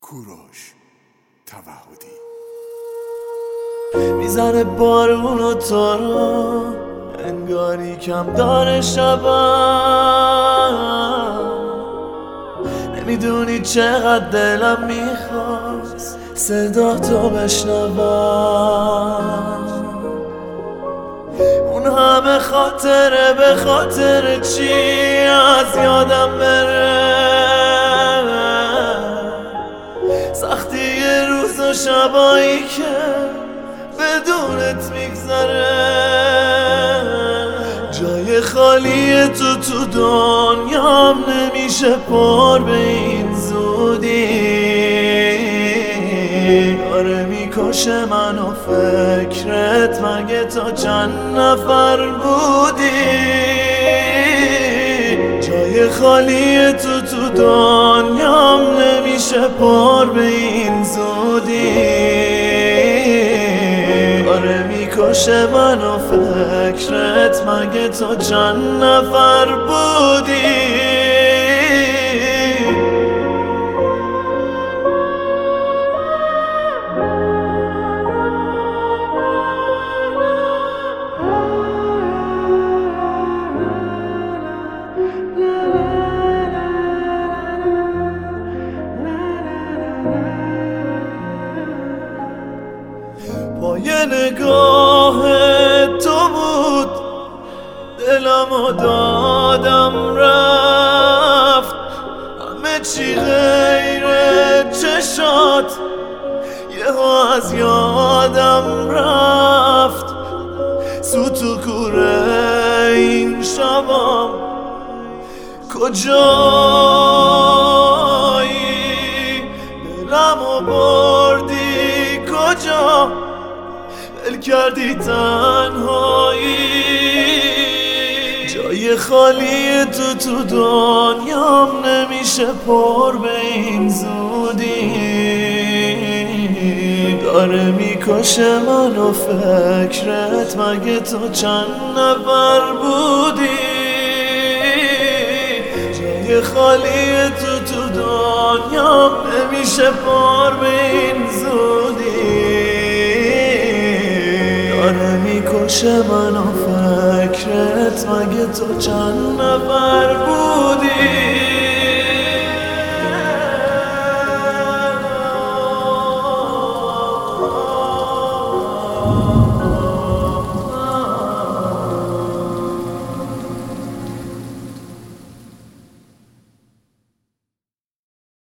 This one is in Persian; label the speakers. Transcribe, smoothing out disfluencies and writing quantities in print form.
Speaker 1: کوروش توحدی
Speaker 2: میزنه بارون و تو رو انگاری کم داره شبم، نمیدونی چقدر دلم میخواست صدا تو بشنوم. اون همه خاطره به خاطر چی از یادم بره، سختی روز و شبایی که بدونت میگذره. جای خالی تو دنیام نمیشه پر به این زودی، داره میکشه منو فکرت، مگه تا چند نفر بودی؟ جای خالی تو دنیام نمیشه پر به این زودی، داره میکشه منو فکرت، مگه تو چند نفر بودی؟ با یه نگاه تو بود دلمو دادم رفت، همه چی غیر چشات یهو از یادم رفت. سوت و کوره این شبام کجایی؟ دلمو بردی کجا؟ ول کردی تنهایی. جای خالی تو دنیام نمیشه پر به این زودی، داره میکشه منو فکرت، مگه تو چند نفر بودی؟ جای خالی تو دنیام نمیشه پر به این زودی، داره میکشه منو فکرت، مگه تو چند نفر بودی؟